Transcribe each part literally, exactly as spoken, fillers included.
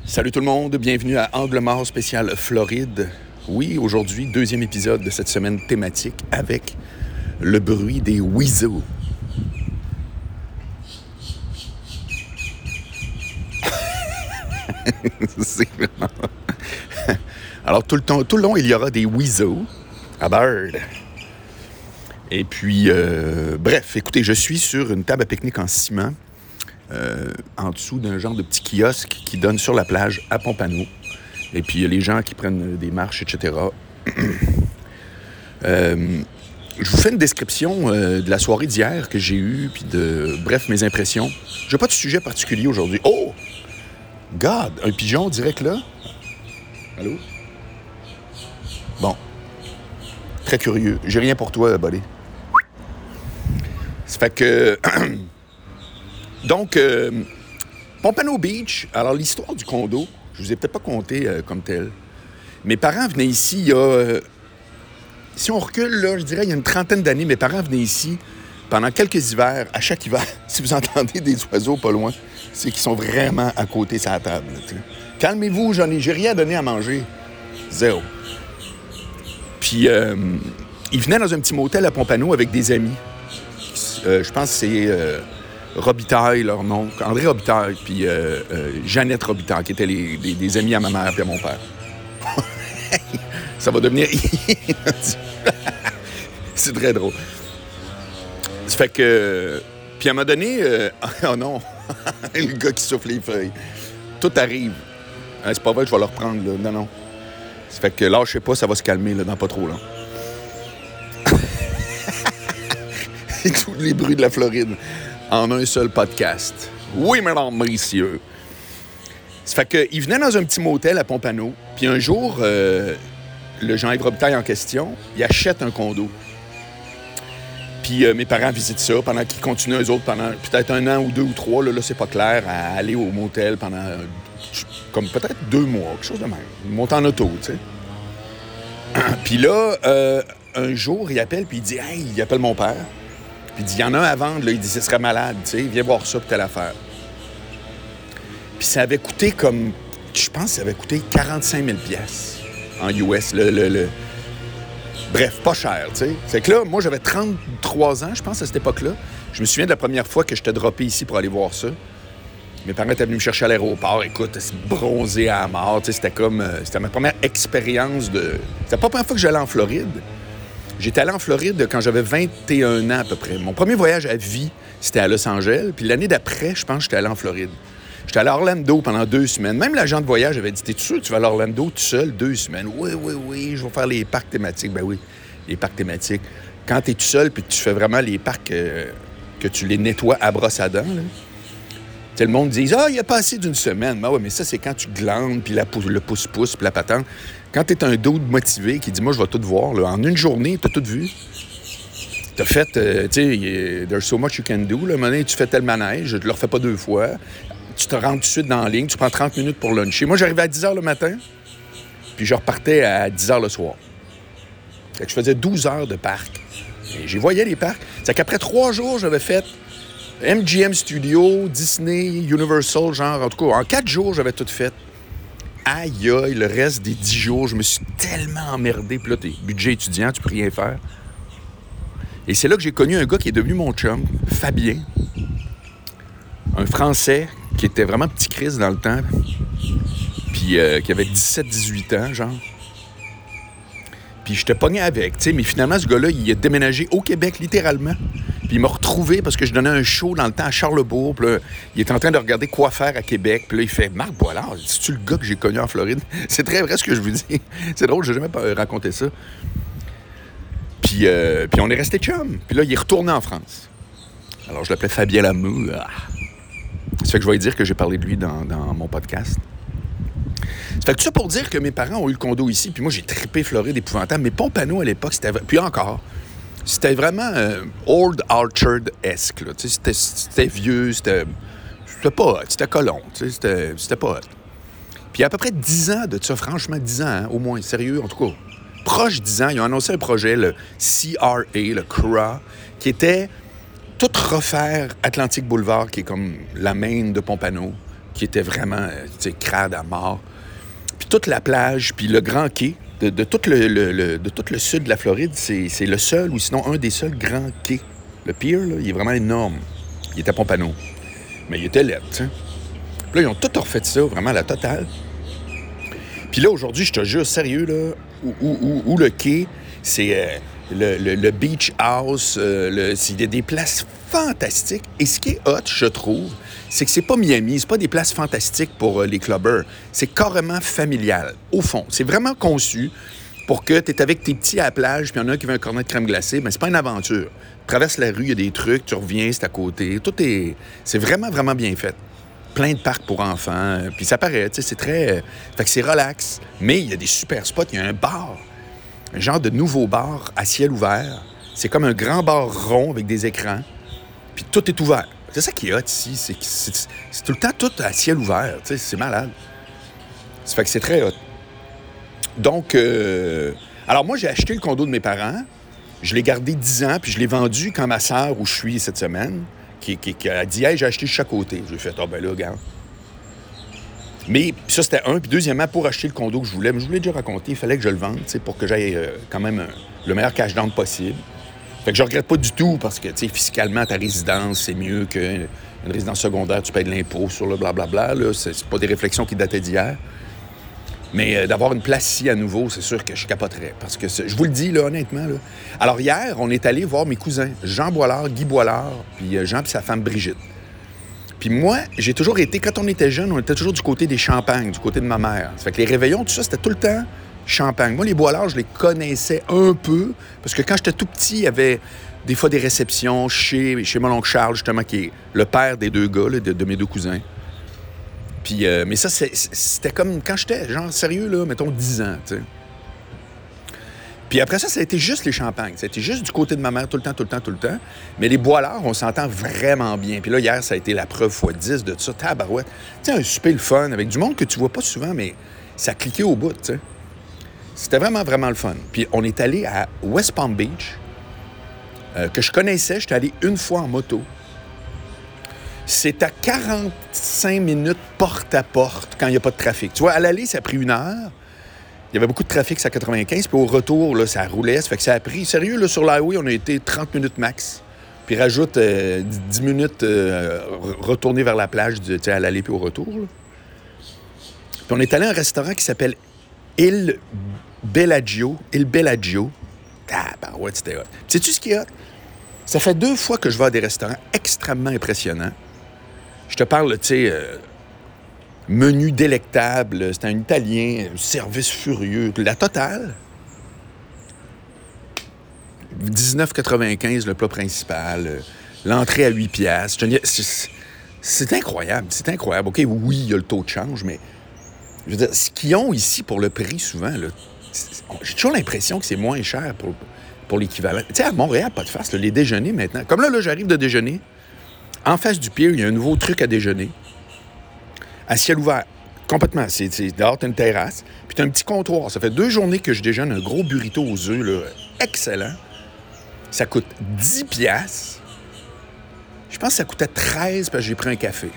Salut tout le monde, bienvenue à Angle Mort spécial Floride. Oui, aujourd'hui, deuxième épisode de cette semaine thématique avec le bruit des weasels. C'est vraiment... Alors, tout le, temps, tout le long, il y aura des weasels à Bird. Et puis, euh, bref, écoutez, je suis sur une table à pique-nique en ciment, euh, en dessous d'un genre de petit kiosque qui donne sur la plage à Pompano. Et puis, il y a les gens qui prennent des marches, et cetera. euh, je vous fais une description euh, de la soirée d'hier que j'ai eue, puis de, bref, mes impressions. Je n'ai pas de sujet particulier aujourd'hui. Oh! God! Un pigeon direct là? Allô? Bon. Très curieux. J'ai rien pour toi, buddy. Ça fait que... Donc, euh, Pompano Beach, alors l'histoire du condo, je vous ai peut-être pas conté euh, comme tel. Mes parents venaient ici il y a... Euh, si on recule, là, je dirais, il y a une trentaine d'années, mes parents venaient ici pendant quelques hivers, à chaque hiver. Si vous entendez des oiseaux pas loin, c'est qu'ils sont vraiment à côté de sa table. Là, calmez-vous, j'en ai, j'ai rien à donner à manger. Zéro. Puis, euh, ils venaient dans un petit motel à Pompano avec des amis. Euh, je pense que c'est... Euh, Robitaille, leur nom, André Robitaille, puis euh, euh, Jeannette Robitaille, qui étaient les, des, des amis à ma mère et à mon père. Ça va devenir... C'est très drôle. Ça fait que... Puis à un moment donné... Euh... Oh non! Le gars qui souffle les feuilles. Tout arrive. Hein, c'est pas vrai que je vais le reprendre, là. Non, non. Ça fait que là, je sais pas, ça va se calmer, là, dans pas trop long. Et tous les bruits de la Floride en un seul podcast. Oui, mesdames, messieurs. Ça fait qu'il venait dans un petit motel à Pompano, puis un jour, euh, le Jean-Yves Robitaille en question, il achète un condo. Puis euh, mes parents visitent ça pendant qu'ils continuent, eux autres, pendant peut-être un an ou deux ou trois, là, là c'est pas clair, à aller au motel pendant, euh, comme peut-être deux mois, quelque chose de même. Ils montent en auto, tu sais. Puis là, euh, un jour, il appelle, puis il dit « Hey, il appelle mon père. » Puis il dit, il y en a un à vendre, là. Il dit, ce serait malade, tu sais, viens voir ça, puis telle affaire. Puis ça avait coûté comme, je pense que ça avait coûté quarante-cinq mille piastres en U S, le, le, le... Bref, pas cher, tu sais. C'est que là, moi, j'avais trente-trois ans, je pense, à cette époque-là. Je me souviens de la première fois que j'étais droppé ici pour aller voir ça. Mes parents étaient venus me chercher à l'aéroport. Écoute, c'est bronzé à la mort, tu sais, c'était comme, euh, c'était ma première expérience de... C'était pas la première fois que j'allais en Floride. J'étais allé en Floride quand j'avais vingt et un ans à peu près. Mon premier voyage à vie, c'était à Los Angeles. Puis l'année d'après, je pense que j'étais allé en Floride. J'étais allé à Orlando pendant deux semaines. Même l'agent de voyage avait dit, t'es sûr que tu vas à Orlando tout seul deux semaines? Oui, oui, oui, je vais faire les parcs thématiques. Ben oui, les parcs thématiques. Quand t'es tout seul puis que tu fais vraiment les parcs, euh, que tu les nettoies à brosse à dents, là. Tout le monde dit, ah, il y a pas assez d'une semaine. Ben oui, mais ça, c'est quand tu glandes, puis la pou- le pouce-pouce, puis la patente. Quand t'es un dude motivé qui dit, moi, je vais tout voir, là, en une journée, t'as tout vu. T'as fait, euh, tu sais, there's so much you can do. Là. À un moment donné, tu fais tel manège, je te le refais pas deux fois. Tu te rentres tout de suite dans la ligne, tu prends trente minutes pour luncher. Moi, j'arrivais à dix heures le matin, puis je repartais à dix heures le soir. Fait que je faisais douze heures de parc. Et j'y voyais les parcs. C'est qu'après trois jours, j'avais fait M G M Studio, Disney, Universal, genre, en tout cas, en quatre jours, j'avais tout fait. Aïe, aïe, le reste des dix jours, je me suis tellement emmerdé. Puis là, t'es budget étudiant, tu peux rien faire. Et c'est là que j'ai connu un gars qui est devenu mon chum, Fabien. Un Français qui était vraiment petit Chris dans le temps. Puis euh, qui avait dix-sept dix-huit ans, genre. Puis j'étais pogné avec, tu sais. Mais finalement, ce gars-là, il a déménagé au Québec, littéralement. Puis il m'a retrouvé parce que je donnais un show dans le temps à Charlebourg. Puis là, il était en train de regarder quoi faire à Québec. Puis là, il fait « Marc Boilard, c'est-tu le gars que j'ai connu en Floride? » C'est très vrai ce que je vous dis. C'est drôle, je n'ai jamais raconté ça. Puis, euh, puis on est resté chum. Puis là, il est retourné en France. Alors, je l'appelais Fabien Lamour. Ah. Ça fait que je vais lui dire que j'ai parlé de lui dans, dans mon podcast. Ça fait que tout ça pour dire que mes parents ont eu le condo ici. Puis moi, j'ai trippé Floride épouvantable. Mais Pompano, à l'époque, c'était... Puis encore... C'était vraiment euh, Old Orchard-esque. Là. C'était, c'était vieux, c'était, c'était pas hot, c'était colon, c'était, c'était pas hot. Puis il y a à peu près dix ans de ça, franchement dix ans, hein, au moins, sérieux, en tout cas. Proche dix ans, ils ont annoncé un projet, le C R A, le C R A, qui était tout refaire Atlantic Boulevard, qui est comme la main de Pompano, qui était vraiment, euh, tu sais, crade à mort. Puis toute la plage, puis le grand quai, de, de, tout, le, le, le, de tout le sud de la Floride, c'est, c'est le seul, ou sinon un des seuls grands quais. Le pier, là, il est vraiment énorme. Il était à Pompano. Mais il était laid, tu sais. Puis là, ils ont tout refait ça, vraiment, la totale. Puis là, aujourd'hui, je te jure, sérieux, là, où, où, où le quai, c'est euh, le, le, le beach house, euh, le, c'est des, des places fantastiques. Et ce qui est hot, je trouve, c'est que c'est pas Miami, c'est pas des places fantastiques pour euh, les clubbers. C'est carrément familial, au fond. C'est vraiment conçu pour que tu es avec tes petits à la plage, puis il y en a un qui veut un cornet de crème glacée. Mais c'est pas une aventure. Tu traverses la rue, il y a des trucs, tu reviens, c'est à côté. Tout est... C'est vraiment, vraiment bien fait. Plein de parcs pour enfants. Puis ça paraît, tu sais, c'est très... Fait que c'est relax. Mais il y a des super spots. Il y a un bar, un genre de nouveau bar à ciel ouvert. C'est comme un grand bar rond avec des écrans. Puis tout est ouvert. C'est ça qui est hot ici. C'est, c'est, c'est tout le temps tout à ciel ouvert. Tu sais, c'est malade. Ça fait que c'est très hot. Donc, euh... alors moi, j'ai acheté le condo de mes parents. Je l'ai gardé dix ans, puis je l'ai vendu quand ma sœur, où je suis cette semaine, qui, qui, qui a dit « Hey, j'ai acheté de chaque côté. » J'ai fait « Ah, ben là, regarde. » Mais ça, c'était un. Puis deuxièmement, pour acheter le condo que je voulais, mais je voulais déjà raconter, il fallait que je le vende, tu sais, pour que j'aille euh, quand même euh, le meilleur cash down possible. Fait que je regrette pas du tout, parce que, tu sais, fiscalement, ta résidence, c'est mieux qu'une résidence secondaire, tu payes de l'impôt sur le blablabla, là. C'est, c'est pas des réflexions qui dataient d'hier. Mais euh, d'avoir une place ici à nouveau, c'est sûr que je capoterais. Parce que je vous le dis, là, honnêtement. Là. Alors, hier, on est allé voir mes cousins, Jean Boilard, Guy Boilard, puis euh, Jean et sa femme Brigitte. Puis moi, j'ai toujours été, quand on était jeune, on était toujours du côté des Champagnes, du côté de ma mère. Ça fait que les réveillons, tout ça, c'était tout le temps Champagne. Moi, les Boilard, je les connaissais un peu, parce que quand j'étais tout petit, il y avait des fois des réceptions chez, chez mon oncle Charles, justement, qui est le père des deux gars, là, de, de mes deux cousins. Puis, euh, mais ça, c'est, c'était comme quand j'étais, genre, sérieux, là, mettons, dix ans, tu sais. Puis après ça, ça a été juste les Champagnes. Ça a été juste du côté de ma mère, tout le temps, tout le temps, tout le temps. Mais les Boilard, on s'entend vraiment bien. Puis là, hier, ça a été la preuve fois dix de ça. Tabarouette. Tu sais, un souper le fun, avec du monde que tu vois pas souvent, mais ça cliquait au bout, tu sais. C'était vraiment, vraiment le fun. Puis on est allé à West Palm Beach, euh, que je connaissais. J'étais allé une fois en moto. C'est à quarante-cinq minutes porte à porte quand il n'y a pas de trafic. Tu vois, à l'aller, ça a pris une heure. Il y avait beaucoup de trafic, c'est à quatre-vingt-quinze. Puis au retour, là, ça roulait. Ça fait que ça a pris... Sérieux, là, sur l'highway, on a été trente minutes max. Puis rajoute euh, dix minutes euh, retourner vers la plage, tu sais, à l'aller puis au retour. Là. Puis on est allé à un restaurant qui s'appelle Il Bellagio. Il Bellagio. Ah, ben ouais, c'était hot. Sais-tu ce qui est hot? Ça fait deux fois que je vais à des restaurants extrêmement impressionnants. Je te parle, tu sais, euh, menu délectable, c'est un Italien, service furieux, la totale. dix-neuf quatre-vingt-quinze le plat principal, euh, l'entrée à huit piastres. C'est, c'est incroyable, c'est incroyable. OK, oui, il y a le taux de change, mais je veux dire, ce qu'ils ont ici pour le prix, souvent, là, j'ai toujours l'impression que c'est moins cher pour, pour l'équivalent. Tu sais, à Montréal, pas de farce, là, les déjeuners maintenant. Comme là, là, j'arrive de déjeuner. En face du pier, il y a un nouveau truc à déjeuner. À ciel ouvert. Complètement. C'est, c'est dehors, t'as une terrasse. Puis t'as un petit comptoir. Ça fait deux journées que je déjeune un gros burrito aux œufs, là, excellent. Ça coûte dix piastres. Je pense que ça coûtait treize parce que j'ai pris un café.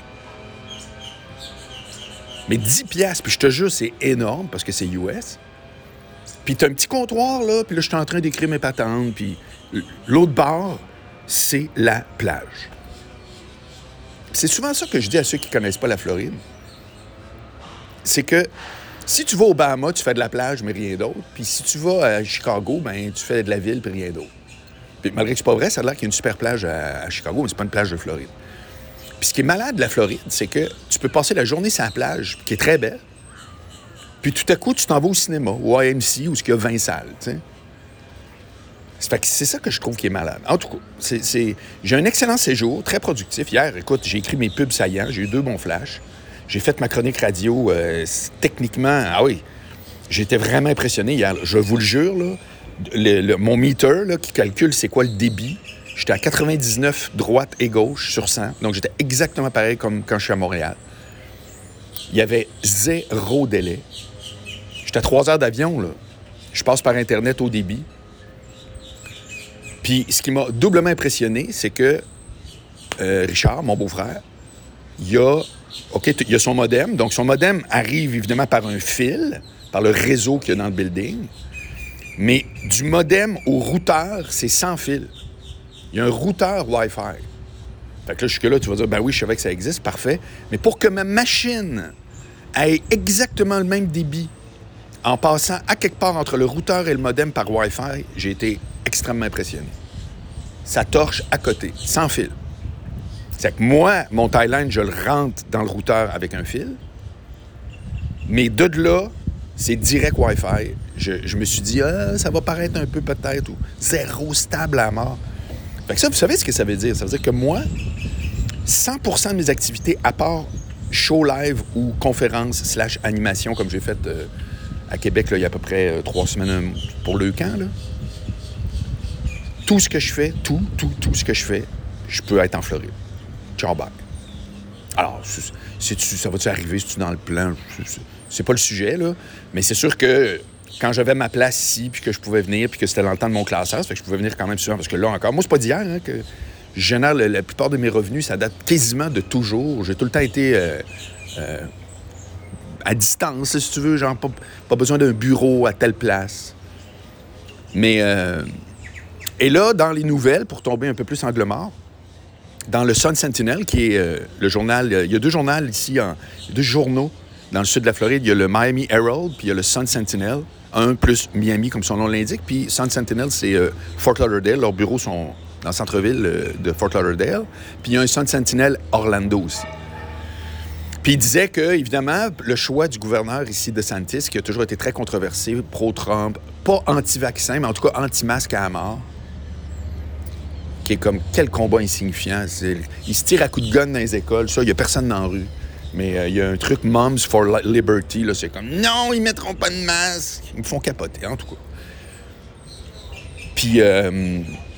Mais dix piastres, puis je te jure, c'est énorme parce que c'est U S. Puis t'as un petit comptoir, là, puis là, je suis en train d'écrire mes patentes, puis l'autre bord, c'est la plage. C'est souvent ça que je dis à ceux qui ne connaissent pas la Floride. C'est que si tu vas au Bahamas, tu fais de la plage, mais rien d'autre. Puis si tu vas à Chicago, ben tu fais de la ville, puis rien d'autre. Puis malgré que c'est pas vrai, ça a l'air qu'il y a une super plage à, à Chicago, mais c'est pas une plage de Floride. Puis ce qui est malade de la Floride, c'est que tu peux passer la journée sur la plage, qui est très belle, puis tout à coup, tu t'en vas au cinéma, au I M C, où il y a vingt salles, tu sais. Fait que c'est ça que je trouve qui est malade. En tout cas, c'est, c'est... j'ai un excellent séjour, très productif. Hier, écoute, j'ai écrit mes pubs saillants, j'ai eu deux bons flashs. J'ai fait ma chronique radio, euh, techniquement, ah oui, j'étais vraiment impressionné hier. Je vous le jure, là, le, le, mon meter là, qui calcule c'est quoi le débit, j'étais à quatre-vingt-dix-neuf droite et gauche sur cent. Donc, j'étais exactement pareil comme quand je suis à Montréal. Il y avait zéro délai. J'étais à trois heures d'avion, là. Je passe par Internet au débit. Puis, ce qui m'a doublement impressionné, c'est que euh, Richard, mon beau-frère, il a OK, il y a son modem. Donc, son modem arrive évidemment par un fil, par le réseau qu'il y a dans le building. Mais du modem au routeur, c'est sans fil. Il y a un routeur Wi-Fi. Fait que là, jusque-là, tu vas dire, ben oui, je savais que ça existe, parfait. Mais pour que ma machine ait exactement le même débit en passant à quelque part entre le routeur et le modem par Wi-Fi, j'ai été extrêmement impressionné. Ça torche à côté, sans fil. C'est que moi, mon Thailand, je le rentre dans le routeur avec un fil. Mais de là, c'est direct Wi-Fi. Je, je me suis dit, ah, ça va paraître un peu peut-être, ou zéro stable à mort. Fait que ça, vous savez ce que ça veut dire? Ça veut dire que moi, cent pour cent de mes activités, à part show live ou conférence slash animation, comme j'ai fait euh, à Québec là, il y a à peu près euh, trois semaines pour le camp, là, tout ce que je fais, tout, tout, tout ce que je fais, je peux être en Floride. Ciao, bye. Alors, c'est, ça va-tu arriver? C'est-tu dans le plan? C'est, c'est pas le sujet, là. Mais c'est sûr que quand j'avais ma place ici, puis que je pouvais venir, puis que c'était dans le temps de mon classeur, ça fait que je pouvais venir quand même souvent. Parce que là encore, moi, c'est pas d'hier hein, que je génère le, la plupart de mes revenus. Ça date quasiment de toujours. J'ai tout le temps été euh, euh, à distance, si tu veux. Genre, pas, pas besoin d'un bureau à telle place. Mais... Euh, et là, dans les nouvelles, pour tomber un peu plus angle mort, dans le Sun Sentinel, qui est euh, le journal... Euh, il y a deux journaux ici, en, deux journaux dans le sud de la Floride. Il y a le Miami Herald, puis il y a le Sun Sentinel. Un plus Miami, comme son nom l'indique. Puis Sun Sentinel, c'est euh, Fort Lauderdale. Leurs bureaux sont dans le centre-ville euh, de Fort Lauderdale. Puis il y a un Sun Sentinel Orlando aussi. Puis il disait que, évidemment, le choix du gouverneur ici, DeSantis, qui a toujours été très controversé, pro-Trump, pas anti-vaccin, mais en tout cas anti-masque à la mort, qui est comme quel combat insignifiant. C'est, il se tire à coups de gun dans les écoles. Ça, il n'y a personne dans la rue. Mais euh, il y a un truc Moms for Liberty, là, c'est comme non, ils mettront pas de masque. Ils me font capoter, en tout cas. Puis, euh...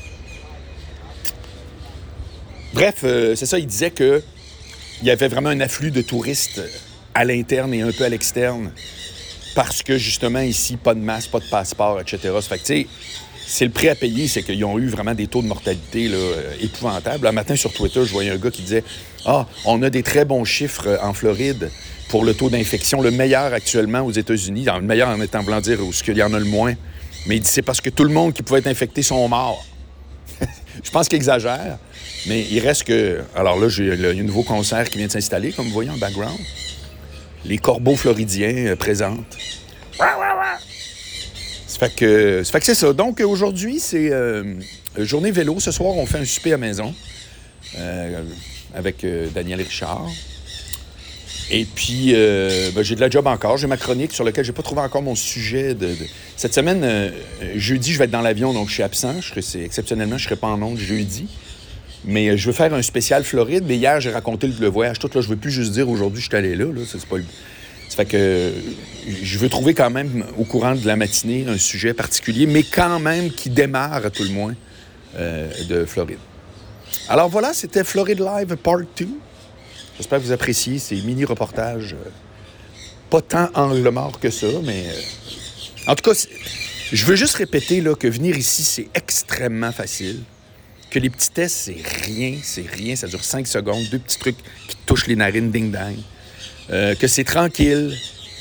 bref, euh, c'est ça, il disait que il y avait vraiment un afflux de touristes à l'interne et un peu à l'externe parce que, justement, ici, pas de masque, pas de passeport, et cetera. Ça fait que, tu sais, c'est le prix à payer, c'est qu'ils ont eu vraiment des taux de mortalité là, épouvantables. Un matin, sur Twitter, je voyais un gars qui disait « Ah, on a des très bons chiffres en Floride pour le taux d'infection, le meilleur actuellement aux États-Unis. » Le meilleur en étant voulant dire où il y en a le moins. Mais il dit « C'est parce que tout le monde qui pouvait être infecté sont morts. » Je pense qu'il exagère, mais il reste que... Alors là, j'ai le, il y a un nouveau concert qui vient de s'installer, comme vous voyez en background. Les corbeaux floridiens euh, présentent. Ça fait que, ça fait que c'est ça. Donc, aujourd'hui, c'est euh, journée vélo. Ce soir, on fait un souper à maison euh, avec euh, Daniel Richard. Et puis, euh, ben, j'ai de la job encore. J'ai ma chronique sur laquelle j'ai pas trouvé encore mon sujet. De, de... Cette semaine, euh, jeudi, je vais être dans l'avion, donc je suis absent. Je serai, c'est, exceptionnellement, je ne serai pas en ondes jeudi. Mais euh, je veux faire un spécial Floride. Mais hier, j'ai raconté le, le voyage tout. Là, je ne veux plus juste dire aujourd'hui, je suis allé là. là. Ça, c'est pas le... Ça fait que je veux trouver quand même, au courant de la matinée, un sujet particulier, mais quand même qui démarre, à tout le moins, euh, de Floride. Alors voilà, c'était Floride Live Part deux. J'espère que vous appréciez ces mini-reportages. Euh, pas tant angle mort que ça, mais... Euh... En tout cas, je veux juste répéter là, que venir ici, c'est extrêmement facile. Que les petits tests, c'est rien, c'est rien. Ça dure cinq secondes, deux petits trucs qui te touchent les narines, ding-dang. Euh, que c'est tranquille,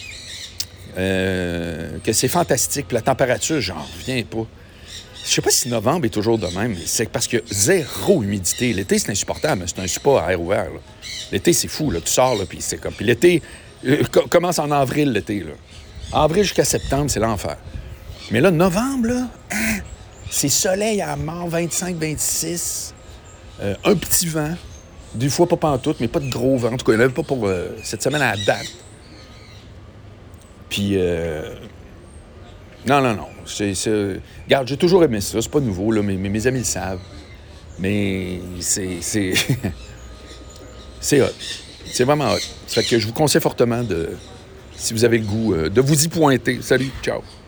euh, que c'est fantastique. Puis la température, j'en reviens pas. Je sais pas si novembre est toujours de même, mais c'est parce que zéro humidité. L'été, c'est insupportable, c'est un spa à air ouvert. Là. L'été, c'est fou, là. Tu sors, là, puis c'est comme... Puis l'été euh, commence en avril, l'été, là. Avril jusqu'à septembre, c'est l'enfer. Mais là, novembre, là, hein, c'est soleil à mort, vingt-cinq vingt-six, euh, un petit vent. Des fois, pas pantoute, mais pas de gros vent. En tout cas, il n'y en avait pas pour euh, cette semaine à la date. Puis, euh... non, non, non. C'est, c'est... Regarde, j'ai toujours aimé ça. C'est pas nouveau, là, mais, mais mes amis le savent. Mais c'est... C'est, c'est hot. C'est vraiment hot. Ça fait que je vous conseille fortement de, si vous avez le goût, euh, de vous y pointer. Salut, ciao.